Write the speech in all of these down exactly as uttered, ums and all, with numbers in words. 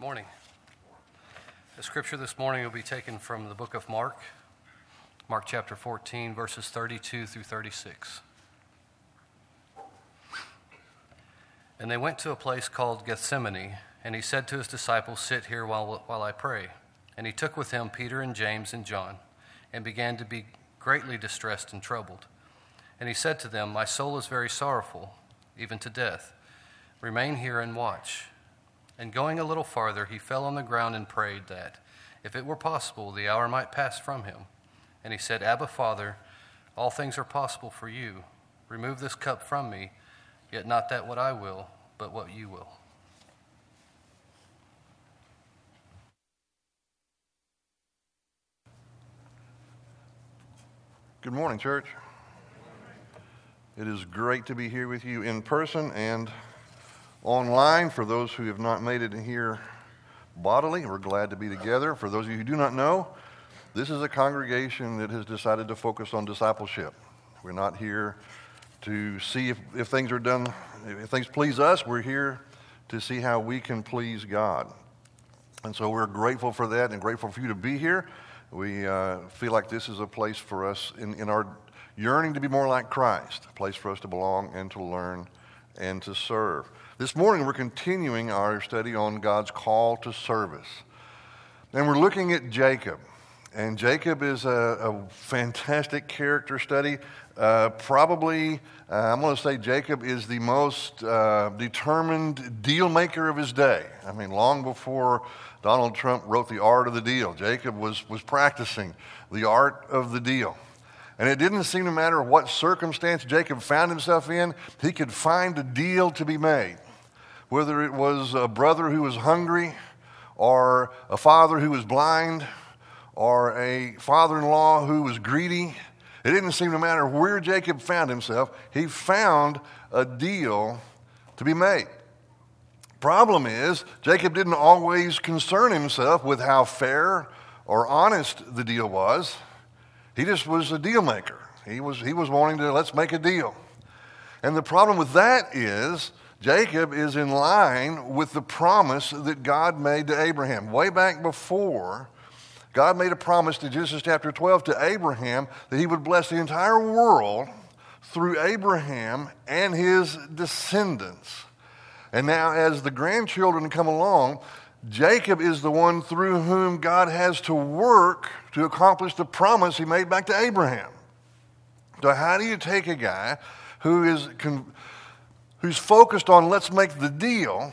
Morning. The scripture this morning will be taken from the book of Mark, Mark chapter fourteen, verses thirty-two through thirty-six. And they went to a place called Gethsemane, and he said to his disciples, "Sit here while, while I pray." And he took with him Peter and James and John, and began to be greatly distressed and troubled. And he said to them, "My soul is very sorrowful, even to death. Remain here and watch." And going a little farther, he fell on the ground and prayed that, if it were possible, the hour might pass from him. And he said, "Abba, Father, all things are possible for you. Remove this cup from me, yet not that what I will, but what you will." Good morning, church. It is great to be here with you in person and online. For those who have not made it here bodily, we're glad to be together. For those of you who do not know, this is a congregation that has decided to focus on discipleship. We're not here to see if, if things are done, if things please us. We're here to see how we can please God. And so we're grateful for that and grateful for you to be here. We uh, feel like this is a place for us in, in our yearning to be more like Christ, a place for us to belong and to learn and to serve. This morning we're continuing our study on God's call to service. And we're looking at Jacob. And Jacob is a, a fantastic character study. Uh, probably, uh, I'm going to say Jacob is the most uh, determined deal maker of his day. I mean, long before Donald Trump wrote The Art of the Deal, Jacob was, was practicing the art of the deal. And it didn't seem to matter what circumstance Jacob found himself in, he could find a deal to be made. Whether it was a brother who was hungry, or a father who was blind, or a father-in-law who was greedy, it didn't seem to matter where Jacob found himself, he found a deal to be made. Problem is, Jacob didn't always concern himself with how fair or honest the deal was. He just was a deal maker. He was, he was wanting to, let's make a deal. And the problem with that is, Jacob is in line with the promise that God made to Abraham. Way back before, God made a promise to Genesis chapter twelve to Abraham that he would bless the entire world through Abraham and his descendants. And now as the grandchildren come along, Jacob is the one through whom God has to work to accomplish the promise he made back to Abraham. So how do you take a guy who is con- who's focused on let's make the deal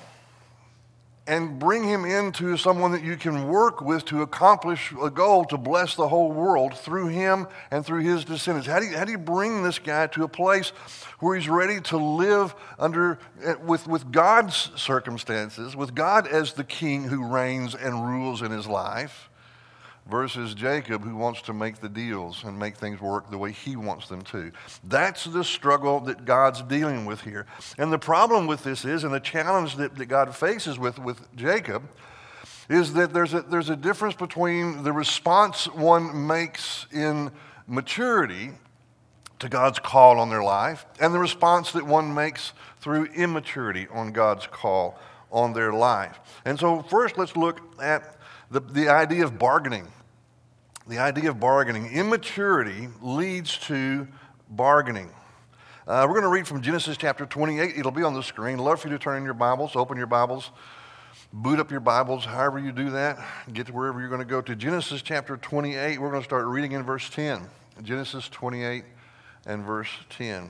and bring him into someone that you can work with to accomplish a goal to bless the whole world through him and through his descendants? How do you, how do you bring this guy to a place where he's ready to live under with, with God's circumstances, with God as the king who reigns and rules in his life, versus Jacob who wants to make the deals and make things work the way he wants them to? That's the struggle that God's dealing with here. And the problem with this is, and the challenge that, that God faces with, with Jacob, is that there's a, there's a difference between the response one makes in maturity to God's call on their life and the response that one makes through immaturity on God's call on their life. And so first let's look at The, the idea of bargaining. The idea of bargaining. Immaturity leads to bargaining. Uh, we're going to read from Genesis chapter twenty-eight. It'll be on the screen. I'd love for you to turn in your Bibles, open your Bibles, boot up your Bibles, however you do that. Get to wherever you're going to go to. Genesis chapter twenty-eight. We're going to start reading in verse ten. Genesis twenty-eight and verse ten.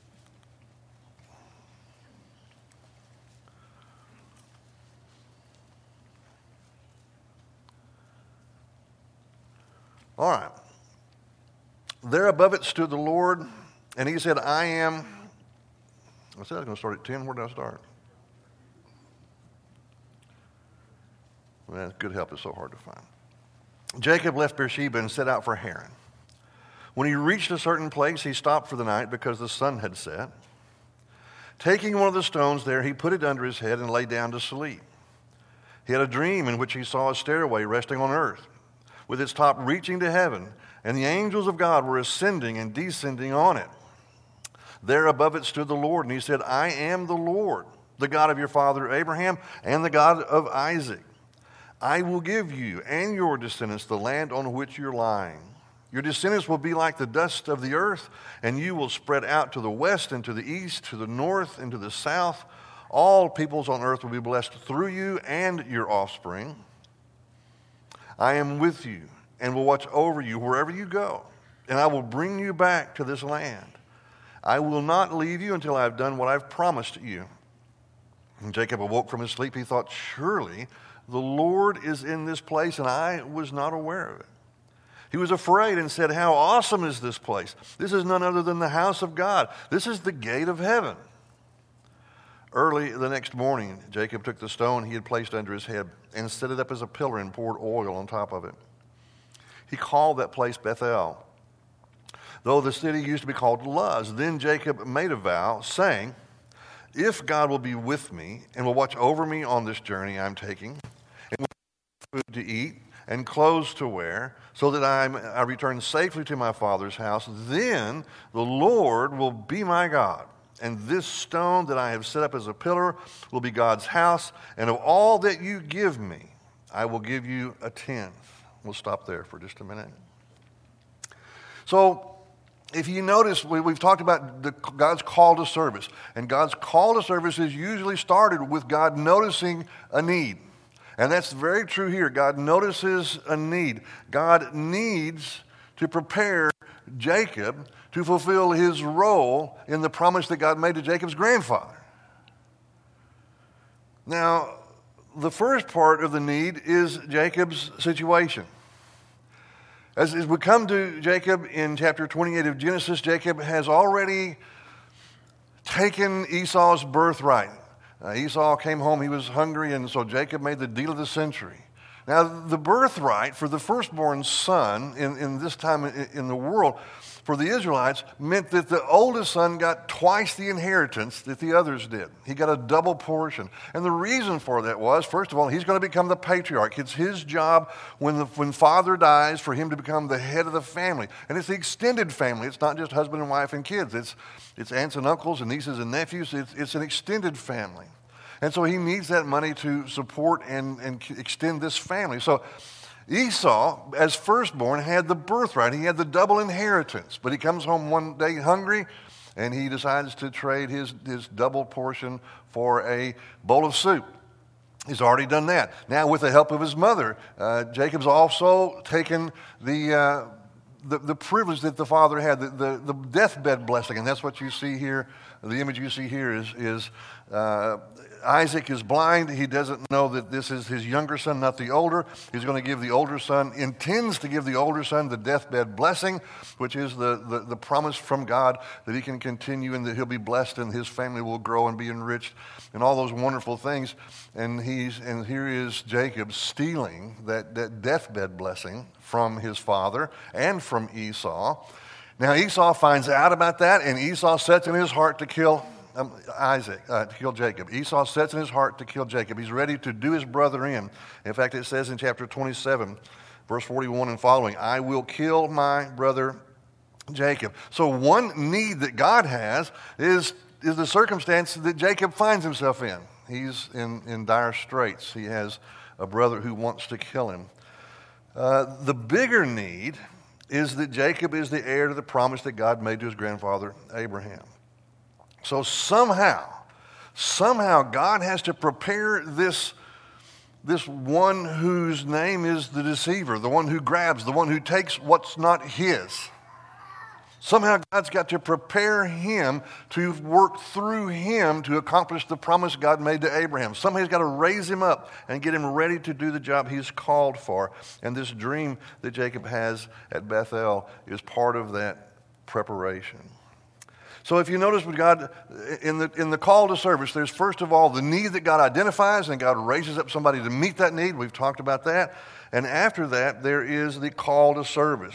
All right. There above it stood the Lord, and he said, I am, I said I was going to start at ten. Where did I start? Well, good help is so hard to find. Jacob left Beersheba and set out for Haran. When he reached a certain place, he stopped for the night because the sun had set. Taking one of the stones there, he put it under his head and lay down to sleep. He had a dream in which he saw a stairway resting on earth, with its top reaching to heaven, and the angels of God were ascending and descending on it. There above it stood the Lord, and he said, I am the Lord, the God of your father Abraham and the God of Isaac. I will give you and your descendants the land on which you're lying. Your descendants will be like the dust of the earth, and you will spread out to the west and to the east, to the north and to the south. All peoples on earth will be blessed through you and your offspring. I am with you and will watch over you wherever you go, and I will bring you back to this land. I will not leave you until I have done what I've promised you. When Jacob awoke from his sleep, he thought, surely the Lord is in this place, and I was not aware of it. He was afraid and said, how awesome is this place? This is none other than the house of God. This is the gate of heaven. Early the next morning, Jacob took the stone he had placed under his head and set it up as a pillar and poured oil on top of it. He called that place Bethel, though the city used to be called Luz. Then Jacob made a vow, saying, if God will be with me and will watch over me on this journey I'm taking, and will give me food to eat and clothes to wear, so that I, I return safely to my father's house, then the Lord will be my God. And this stone that I have set up as a pillar will be God's house. And of all that you give me, I will give you a tenth. We'll stop there for just a minute. So, if you notice, we, we've talked about the, God's call to service. And God's call to service is usually started with God noticing a need. And that's very true here. God notices a need. God needs to prepare Jacob to fulfill his role in the promise that God made to Jacob's grandfather. Now, the first part of the need is Jacob's situation. As, as we come to Jacob in chapter twenty-eight of Genesis, Jacob has already taken Esau's birthright. Uh, Esau came home, he was hungry, and so Jacob made the deal of the century. Now, the birthright for the firstborn son in, in this time in, in the world for the Israelites meant that the oldest son got twice the inheritance that the others did. He got a double portion. And the reason for that was, first of all, he's going to become the patriarch. It's his job when, the, when father dies for him to become the head of the family. And it's the extended family. It's not just husband and wife and kids. It's, it's aunts and uncles and nieces and nephews. It's, it's an extended family. And so he needs that money to support and, and extend this family. So Esau, as firstborn, had the birthright. He had the double inheritance. But he comes home one day hungry, and he decides to trade his, his double portion for a bowl of soup. He's already done that. Now, with the help of his mother, uh, Jacob's also taken the, uh, the the privilege that the father had, the, the, the deathbed blessing. And that's what you see here. The image you see here is, is uh, Isaac is blind. He doesn't know that this is his younger son, not the older. He's going to give the older son, intends to give the older son the deathbed blessing, which is the, the, the promise from God that he can continue and that he'll be blessed and his family will grow and be enriched and all those wonderful things. And he's and here is Jacob stealing that, that deathbed blessing from his father and from Esau. Now Esau finds out about that, and Esau sets in his heart to kill Um, Isaac, uh, to kill Jacob. Esau sets in his heart to kill Jacob. He's ready to do his brother in. In fact, it says in chapter twenty-seven, verse forty-one and following, I will kill my brother Jacob. So one need that God has is, is the circumstance that Jacob finds himself in. He's in, in dire straits. He has a brother who wants to kill him. Uh, the bigger need is that Jacob is the heir to the promise that God made to his grandfather Abraham. So somehow, somehow God has to prepare this, this one whose name is the deceiver, the one who grabs, the one who takes what's not his. Somehow God's got to prepare him to work through him to accomplish the promise God made to Abraham. Somehow he's got to raise him up and get him ready to do the job he's called for. And this dream that Jacob has at Bethel is part of that preparation. So if you notice with God, in the, in the call to service, there's first of all the need that God identifies, and God raises up somebody to meet that need. We've talked about that. And after that, there is the call to service.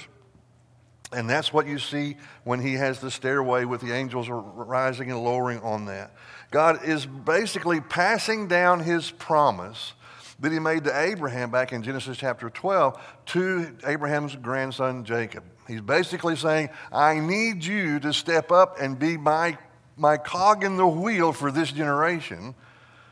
And that's what you see when he has the stairway with the angels rising and lowering on that. God is basically passing down his promise that he made to Abraham back in Genesis chapter twelve to Abraham's grandson Jacob. He's basically saying, I need you to step up and be my, my cog in the wheel for this generation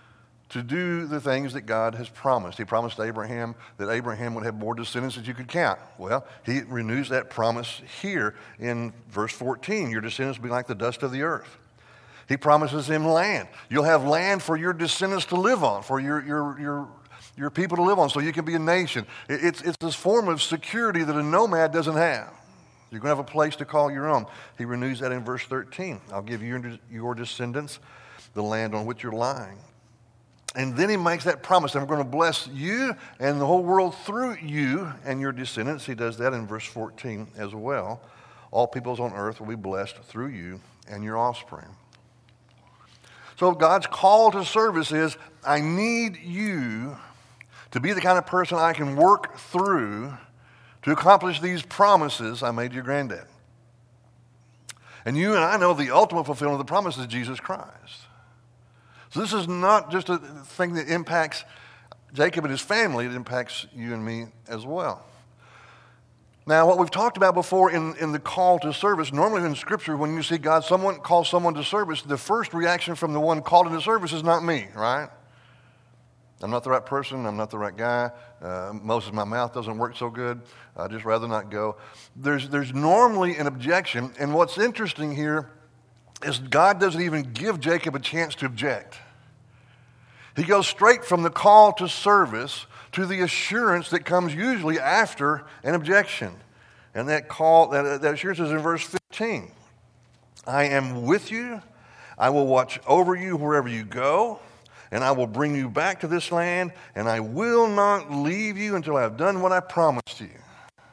to do the things that God has promised. He promised Abraham that Abraham would have more descendants than you could count. Well, he renews that promise here in verse fourteen. Your descendants will be like the dust of the earth. He promises him land. You'll have land for your descendants to live on, for your, your, your, your people to live on, so you can be a nation. It's, it's this form of security that a nomad doesn't have. You're going to have a place to call your own. He renews that in verse thirteen. I'll give you your descendants the land on which you're lying. And then he makes that promise. I'm going to bless you and the whole world through you and your descendants. He does that in verse fourteen as well. All peoples on earth will be blessed through you and your offspring. So God's call to service is, I need you to be the kind of person I can work through to accomplish these promises I made your granddad. And you and I know the ultimate fulfillment of the promise is Jesus Christ. So this is not just a thing that impacts Jacob and his family, it impacts you and me as well. Now, what we've talked about before in, in the call to service, normally in Scripture, when you see God, someone calls someone to service, the first reaction from the one called into service is not me, right? I'm not the right person. I'm not the right guy. Uh, Moses, my mouth doesn't work so good. I'd just rather not go. There's, there's normally an objection, and what's interesting here is God doesn't even give Jacob a chance to object. He goes straight from the call to service to the assurance that comes usually after an objection. And that call, that, that assurance is in verse fifteen. I am with you. I will watch over you wherever you go, and I will bring you back to this land, and I will not leave you until I have done what I promised you.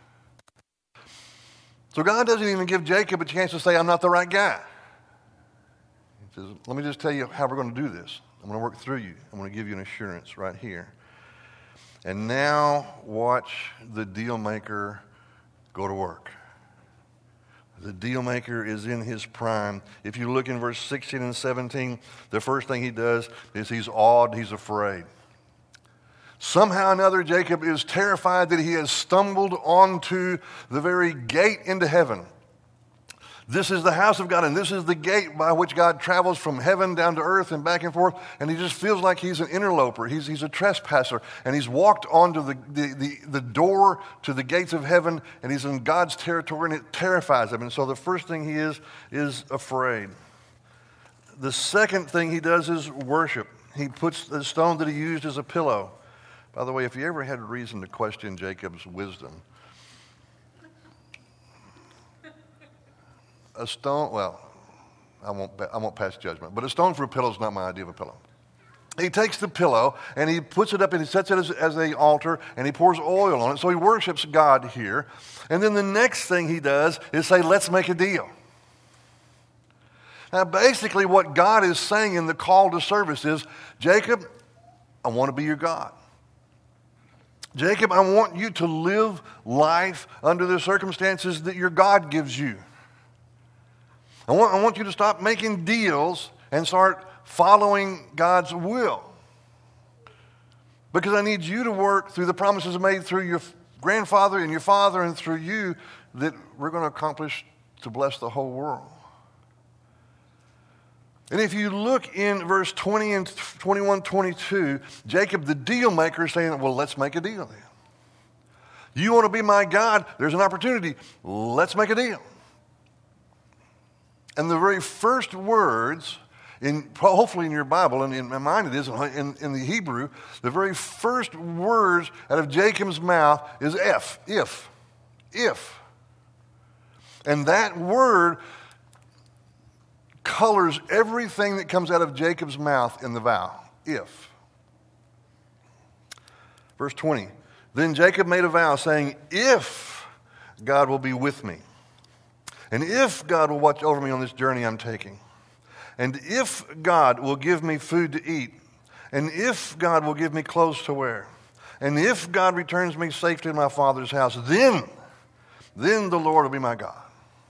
So God doesn't even give Jacob a chance to say, I'm not the right guy. He says, let me just tell you how we're going to do this. I'm going to work through you. I'm going to give you an assurance right here. And now watch the deal maker go to work. The deal maker is in his prime. If you look in verse sixteen and seventeen, the first thing he does is he's awed, he's afraid. Somehow or another, Jacob is terrified that he has stumbled onto the very gate into heaven. This is the house of God, and this is the gate by which God travels from heaven down to earth and back and forth, and he just feels like he's an interloper. He's, he's a trespasser, and he's walked onto the, the, the, the door to the gates of heaven, and he's in God's territory, and it terrifies him. And so the first thing he is, is afraid. The second thing he does is worship. He puts the stone that he used as a pillow. By the way, if you ever had reason to question Jacob's wisdom, a stone, well, I won't, I won't pass judgment, but a stone for a pillow is not my idea of a pillow. He takes the pillow and he puts it up and he sets it as, as an altar and he pours oil on it. So he worships God here. And then the next thing he does is say, let's make a deal. Now, basically what God is saying in the call to service is, Jacob, I want to be your God. Jacob, I want you to live life under the circumstances that your God gives you. I want, I want you to stop making deals and start following God's will. Because I need you to work through the promises made through your grandfather and your father and through you that we're going to accomplish to bless the whole world. And if you look in verse twenty and twenty-one, twenty-two, Jacob, the deal maker, is saying, well, let's make a deal then. You want to be my God? There's an opportunity. Let's make a deal. And the very first words, in hopefully in your Bible, and in mine it is, in, in the Hebrew, the very first words out of Jacob's mouth is if, if, if. And that word colors everything that comes out of Jacob's mouth in the vow, if. Verse twenty, then Jacob made a vow saying, if God will be with me, and if God will watch over me on this journey I'm taking, and if God will give me food to eat, and if God will give me clothes to wear, and if God returns me safe to my father's house, then, then the Lord will be my God.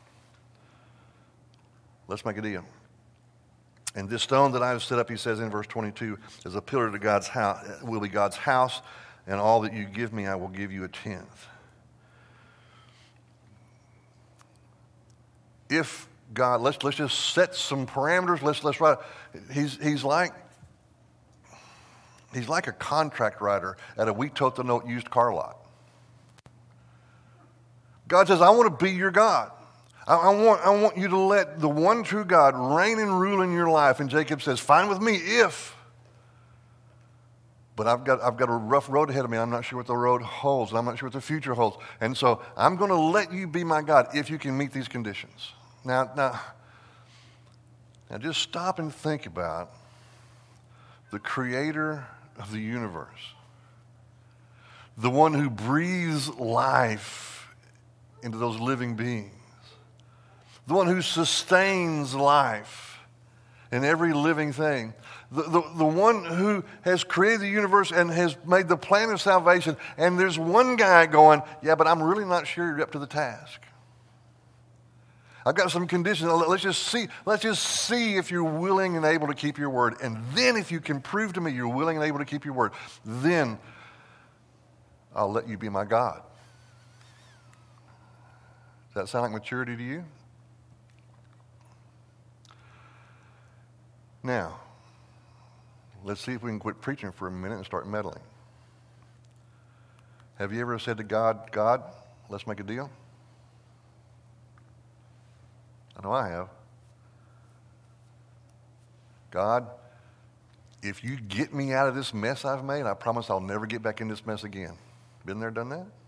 Let's make a deal. And this stone that I have set up, he says in verse twenty-two, is a pillar to God's house, will be God's house, and all that you give me, I will give you a tenth. If God, let's let's just set some parameters. Let's let's write. He's he's like, He's like a contract writer at a we tote the note used car lot. God says, I want to be your God. I, I, want, I want you to let the one true God reign and rule in your life. And Jacob says, fine with me if, but I've got, I've got a rough road ahead of me. I'm not sure what the road holds. I'm not sure what the future holds. And so I'm going to let you be my God if you can meet these conditions. Now, now, now just stop and think about the creator of the universe, the one who breathes life into those living beings, the one who sustains life in every living thing, the, the, the one who has created the universe and has made the plan of salvation, and there's one guy going, yeah, but I'm really not sure you're up to the task. I've got some conditions. Let's just see. Let's just see if you're willing and able to keep your word. And then if you can prove to me you're willing and able to keep your word, then I'll let you be my God. Does that sound like maturity to you? Now, let's see if we can quit preaching for a minute and start meddling. Have you ever said to God, God, let's make a deal? I know I have. God, if you get me out of this mess I've made, I promise I'll never get back in this mess again. Been there, done that?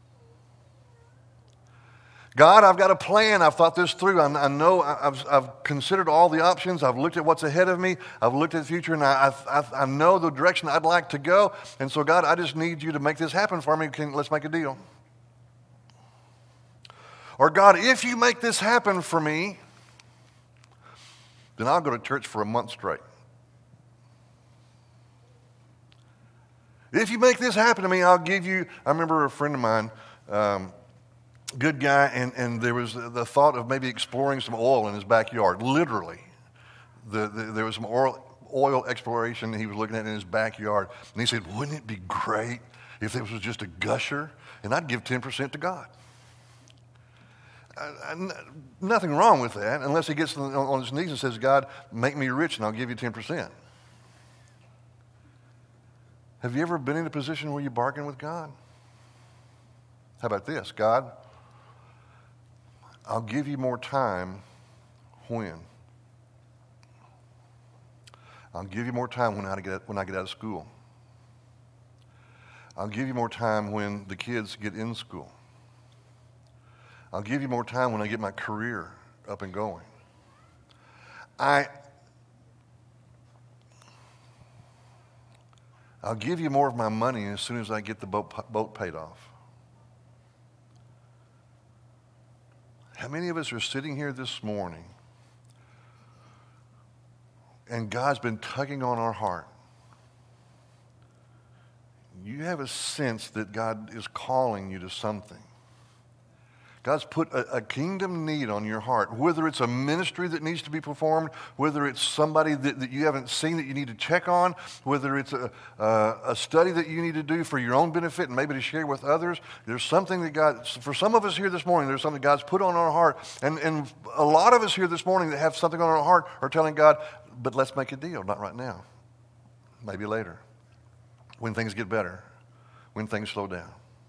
God, I've got a plan. I've thought this through. I, I know I've, I've considered all the options. I've looked at what's ahead of me. I've looked at the future, and I, I, I know the direction I'd like to go. And so, God, I just need you to make this happen for me. Can, let's make a deal. Or, God, if you make this happen for me, then I'll go to church for a month straight. If you make this happen to me, I'll give you, I remember a friend of mine, um, good guy, and, and there was the thought of maybe exploring some oil in his backyard, literally. The, the, there was some oil, oil exploration he was looking at in his backyard. And he said, wouldn't it be great if this was just a gusher? And I'd give ten percent to God. I, I, nothing wrong with that, unless he gets on, on his knees and says, God, make me rich and I'll give you ten percent. Have you ever been in a position where you bargain with God? How about this? God, I'll give you more time when? I'll give you more time when I get, when I get out of school. I'll give you more time when the kids get in school. I'll give you more time when I get my career up and going. I, I'll give you more of my money as soon as I get the boat, boat paid off. How many of us are sitting here this morning and God's been tugging on our heart? You have a sense that God is calling you to something. God's put a, a kingdom need on your heart, whether it's a ministry that needs to be performed, whether it's somebody that, that you haven't seen that you need to check on, whether it's a, a, a study that you need to do for your own benefit and maybe to share with others. There's something that God, for some of us here this morning, there's something God's put on our heart. And, and a lot of us here this morning that have something on our heart are telling God, but let's make a deal, not right now, maybe later, when things get better, when things slow down.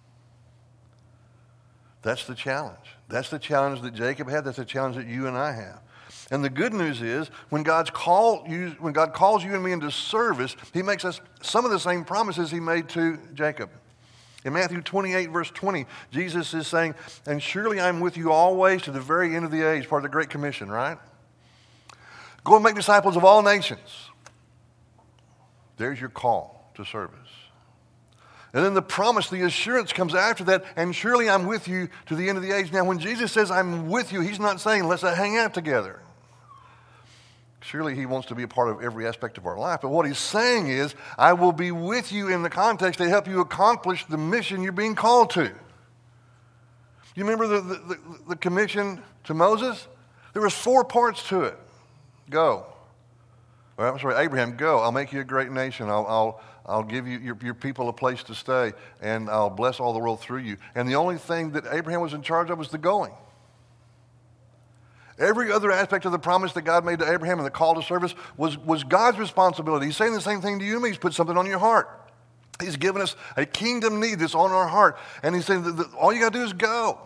That's the challenge. That's the challenge that Jacob had. That's the challenge that you and I have. And the good news is, when God's call you, when God calls you and me into service, he makes us some of the same promises he made to Jacob. In Matthew twenty-eight, verse twenty, Jesus is saying, and surely I'm with you always to the very end of the age, part of the Great Commission, right? Go and make disciples of all nations. There's your call to service. And then the promise, the assurance comes after that, and surely I'm with you to the end of the age. Now, when Jesus says I'm with you, he's not saying let's hang out together. Surely he wants to be a part of every aspect of our life. But what he's saying is, I will be with you in the context to help you accomplish the mission you're being called to. You remember the, the, the, the commission to Moses? There was four parts to it. Go. Or, I'm sorry, Abraham, go. I'll make you a great nation. I'll... I'll I'll give you your, your people a place to stay, and I'll bless all the world through you. And the only thing that Abraham was in charge of was the going. Every other aspect of the promise that God made to Abraham and the call to service was, was God's responsibility. He's saying the same thing to you and me. He's put something on your heart. He's given us a kingdom need that's on our heart. And he's saying that, that all you got to do is go.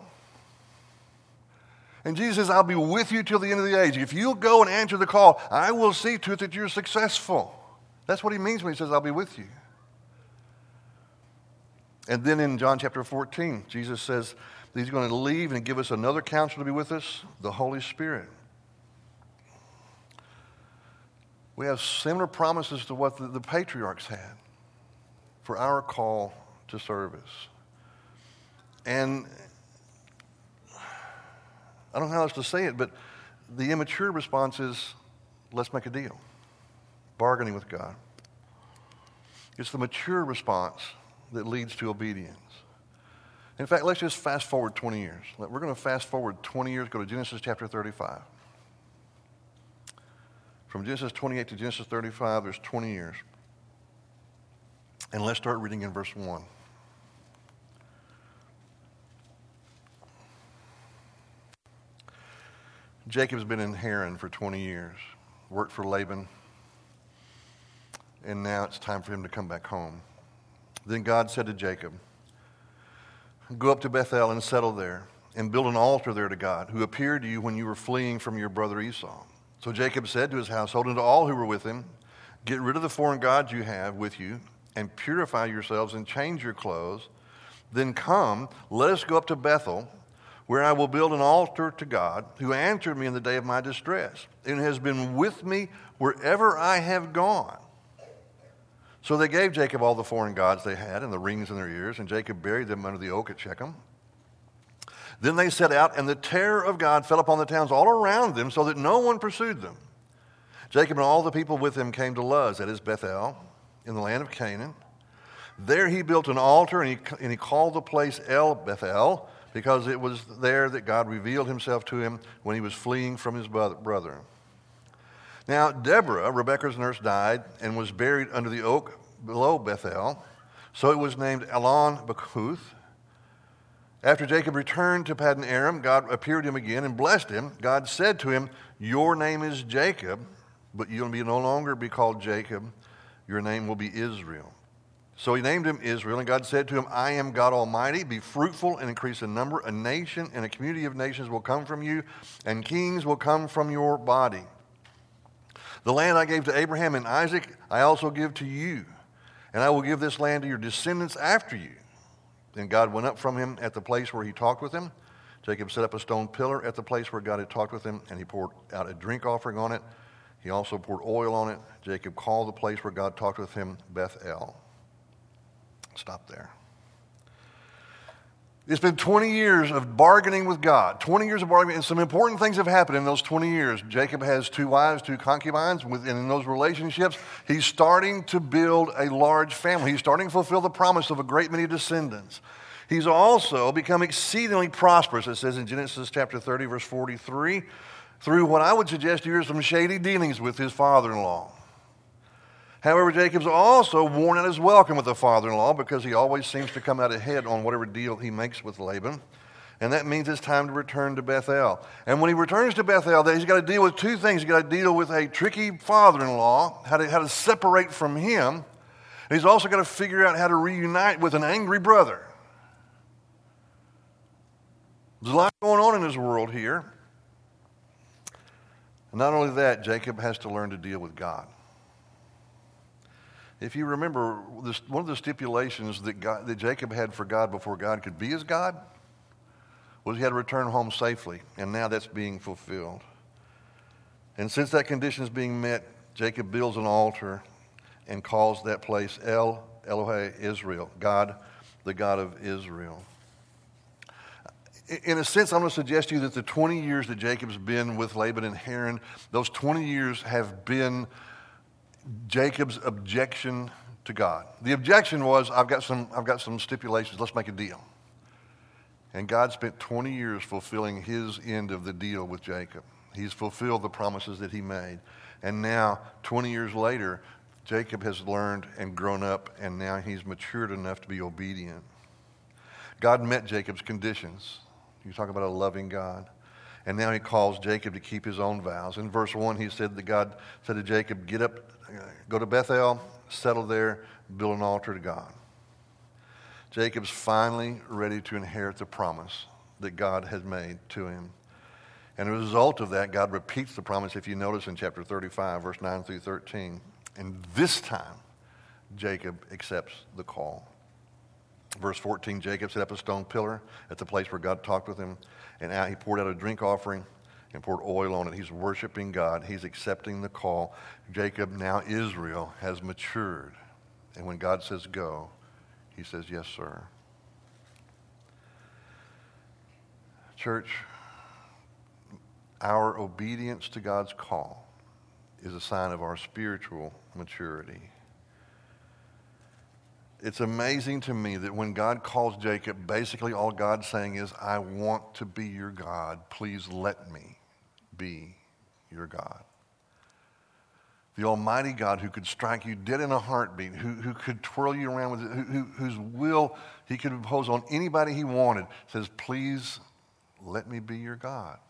And Jesus says, I'll be with you till the end of the age. If you'll go and answer the call, I will see to it that you're successful. That's what he means when he says, I'll be with you. And then in John chapter fourteen, Jesus says that he's going to leave and give us another counselor to be with us, the Holy Spirit. We have similar promises to what the, the patriarchs had for our call to service. And I don't know how else to say it, but the immature response is, let's make a deal. Bargaining with God. It's the mature response that leads to obedience. In fact, let's just fast forward twenty years. We're going to fast forward twenty years, go to Genesis chapter thirty-five. From Genesis twenty-eight to Genesis thirty-five, there's twenty years. And let's start reading in verse one. Jacob's been in Haran for twenty years, worked for Laban, and now it's time for him to come back home. Then God said to Jacob, go up to Bethel and settle there, and build an altar there to God, who appeared to you when you were fleeing from your brother Esau. So Jacob said to his household and to all who were with him, get rid of the foreign gods you have with you, and purify yourselves and change your clothes. Then come, let us go up to Bethel, where I will build an altar to God, who answered me in the day of my distress, and has been with me wherever I have gone. So they gave Jacob all the foreign gods they had and the rings in their ears, and Jacob buried them under the oak at Shechem. Then they set out, and the terror of God fell upon the towns all around them, so that no one pursued them. Jacob and all the people with him came to Luz, that is Bethel, in the land of Canaan. There he built an altar, and he, and he called the place El Bethel, because it was there that God revealed himself to him when he was fleeing from his brother. Now Deborah, Rebekah's nurse, died and was buried under the oak below Bethel. So it was named Elon Bakuth. After Jacob returned to Paddan Aram, God appeared to him again and blessed him. God said to him, your name is Jacob, but you'll be no longer be called Jacob. Your name will be Israel. So he named him Israel, and God said to him, I am God Almighty. Be fruitful and increase in number. A nation and a community of nations will come from you, and kings will come from your body. The land I gave to Abraham and Isaac, I also give to you, and I will give this land to your descendants after you. Then God went up from him at the place where he talked with him. Jacob set up a stone pillar at the place where God had talked with him, and he poured out a drink offering on it. He also poured oil on it. Jacob called the place where God talked with him Bethel. Stop there. It's been twenty years of bargaining with God. twenty years of bargaining, and some important things have happened in those twenty years. Jacob has two wives, two concubines, and in those relationships, he's starting to build a large family. He's starting to fulfill the promise of a great many descendants. He's also become exceedingly prosperous, it says in Genesis chapter thirty, verse forty-three, through what I would suggest here are some shady dealings with his father-in-law. However, Jacob's also worn out his welcome with the father-in-law because he always seems to come out ahead on whatever deal he makes with Laban. And that means it's time to return to Bethel. And when he returns to Bethel, he's got to deal with two things. He's got to deal with a tricky father-in-law, how to, how to separate from him. And he's also got to figure out how to reunite with an angry brother. There's a lot going on in this world here. And not only that, Jacob has to learn to deal with God. If you remember, this, one of the stipulations that, God, that Jacob had for God before God could be his God was he had to return home safely, and now that's being fulfilled. And since that condition is being met, Jacob builds an altar and calls that place El Elohe Israel, God, the God of Israel. In a sense, I'm going to suggest to you that the twenty years that Jacob's been with Laban and Haran, those twenty years have been Jacob's objection to God. The objection was, I've got some, I've got some stipulations, let's make a deal. And God spent twenty years fulfilling his end of the deal with Jacob. He's fulfilled the promises that he made. And now, twenty years later, Jacob has learned and grown up, and now he's matured enough to be obedient. God met Jacob's conditions. You talk about a loving God. And now he calls Jacob to keep his own vows. In verse one, he said that God said to Jacob, get up, go to Bethel, settle there, build an altar to God. Jacob's finally ready to inherit the promise that God had made to him. And as a result of that, God repeats the promise, if you notice in chapter thirty-five, verse nine through thirteen. And this time, Jacob accepts the call. Verse fourteen, Jacob set up a stone pillar at the place where God talked with him, and out he poured out a drink offering and poured oil on it. He's worshiping God. He's accepting the call. Jacob, now Israel, has matured. And when God says go, he says, yes, sir. Church, our obedience to God's call is a sign of our spiritual maturity. It's amazing to me that when God calls Jacob, basically all God's saying is, I want to be your God. Please let me be your God. The Almighty God who could strike you dead in a heartbeat, who, who could twirl you around with it, who, who, whose will he could impose on anybody he wanted, says, please let me be your God.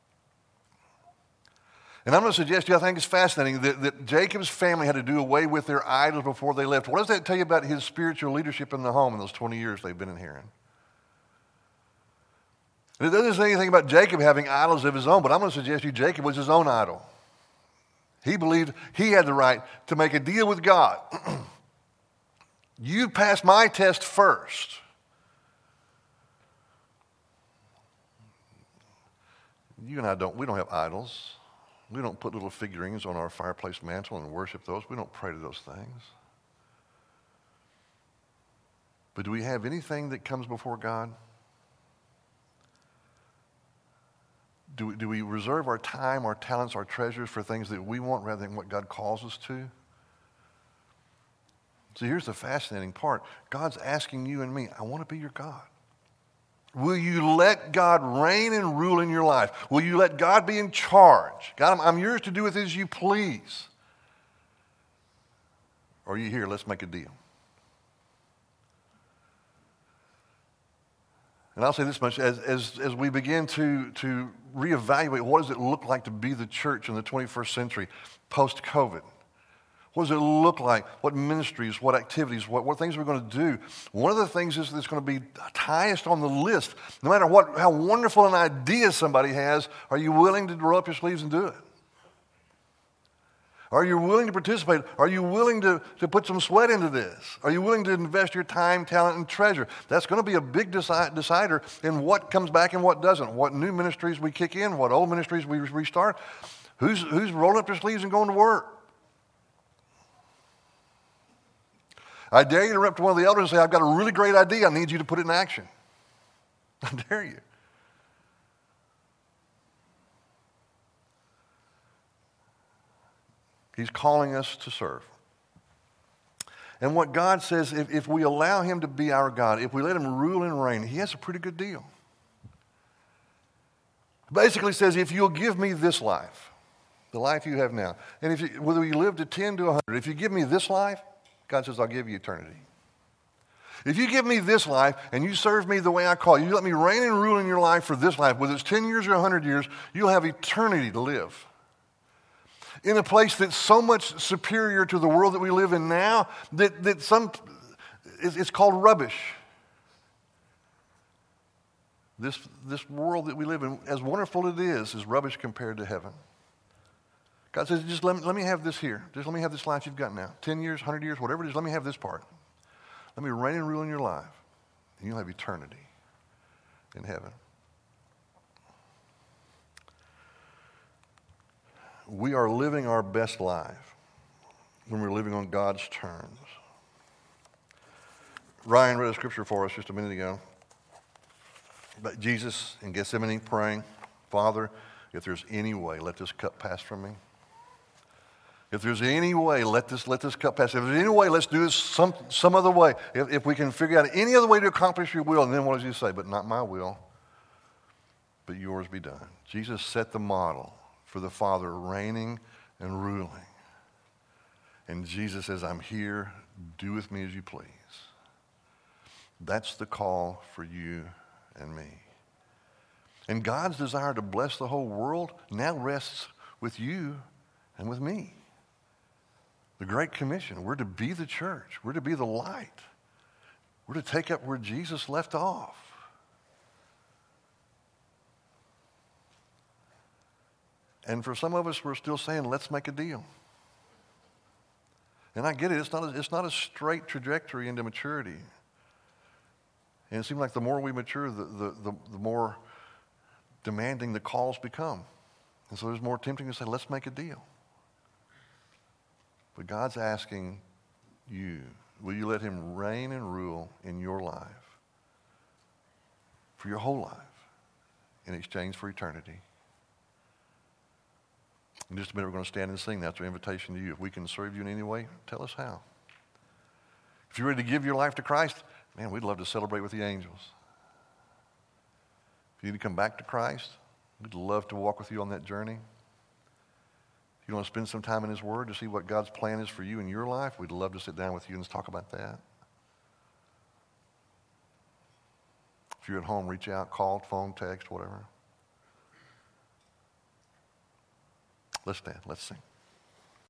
And I'm going to suggest to you, I think it's fascinating that, that Jacob's family had to do away with their idols before they left. What does that tell you about his spiritual leadership in the home in those twenty years they've been in Haran? It doesn't say anything about Jacob having idols of his own, but I'm going to suggest to you Jacob was his own idol. He believed he had the right to make a deal with God. You pass my test first. You and I don't, we don't have idols. We don't put little figurines on our fireplace mantle and worship those. We don't pray to those things. But do we have anything that comes before God? Do we, do we reserve our time, our talents, our treasures for things that we want rather than what God calls us to? So here's the fascinating part. God's asking you and me, I want to be your God. Will you let God reign and rule in your life? Will you let God be in charge? God, I'm, I'm yours to do with as you please. Or are you here? Let's make a deal. And I'll say this much, as, as, as we begin to, to reevaluate what does it look like to be the church in the twenty-first century, post-COVID. What does it look like? What ministries, what activities, what, what things we're going to do? One of the things is that's going to be highest on the list. No matter what, how wonderful an idea somebody has, are you willing to roll up your sleeves and do it? Are you willing to participate? Are you willing to, to put some sweat into this? Are you willing to invest your time, talent, and treasure? That's going to be a big deci- decider in what comes back and what doesn't. What new ministries we kick in, what old ministries we restart. Who's, who's rolling up their sleeves and going to work? I dare you to run up to one of the elders and say, I've got a really great idea. I need you to put it in action. I dare you. He's calling us to serve. And what God says, if, if we allow him to be our God, if we let him rule and reign, he has a pretty good deal. Basically says, if you'll give me this life, the life you have now, and if you, whether you live to ten to one hundred, if you give me this life, God says, I'll give you eternity. If you give me this life and you serve me the way I call you, you let me reign and rule in your life for this life, whether it's ten years or one hundred years, you'll have eternity to live. In a place that's so much superior to the world that we live in now that, that some, it's called rubbish. This, this world that we live in, as wonderful it is, is rubbish compared to heaven. God says, just let me, let me have this here. Just let me have this life you've got now. Ten years, one hundred years, whatever it is, let me have this part. Let me reign and rule in your life. And you'll have eternity in heaven. We are living our best life when we're living on God's terms. Ryan read a scripture for us just a minute ago. But Jesus in Gethsemane praying, Father, if there's any way, let this cup pass from me. If there's any way, let this let this cup pass. If there's any way, let's do this some, some other way. If, if we can figure out any other way to accomplish your will, and then what does he say? But not my will, but yours be done. Jesus set the model for the Father reigning and ruling. And Jesus says, I'm here, do with me as you please. That's the call for you and me. And God's desire to bless the whole world now rests with you and with me. The Great Commission, we're to be the church. We're to be the light. We're to take up where Jesus left off. And for some of us, we're still saying, let's make a deal. And I get it. It's not a, it's not a straight trajectory into maturity. And it seems like the more we mature, the, the, the, the more demanding the calls become. And so it's more tempting to say, let's make a deal. But God's asking you, will you let him reign and rule in your life for your whole life in exchange for eternity? In just a minute, we're going to stand and sing. That's our invitation to you. If we can serve you in any way, tell us how. If you're ready to give your life to Christ, man, we'd love to celebrate with the angels. If you need to come back to Christ, we'd love to walk with you on that journey. If you want to spend some time in his word to see what God's plan is for you in your life, we'd love to sit down with you and talk about that. If you're at home, reach out, call, phone, text, whatever. Let's stand. Let's sing.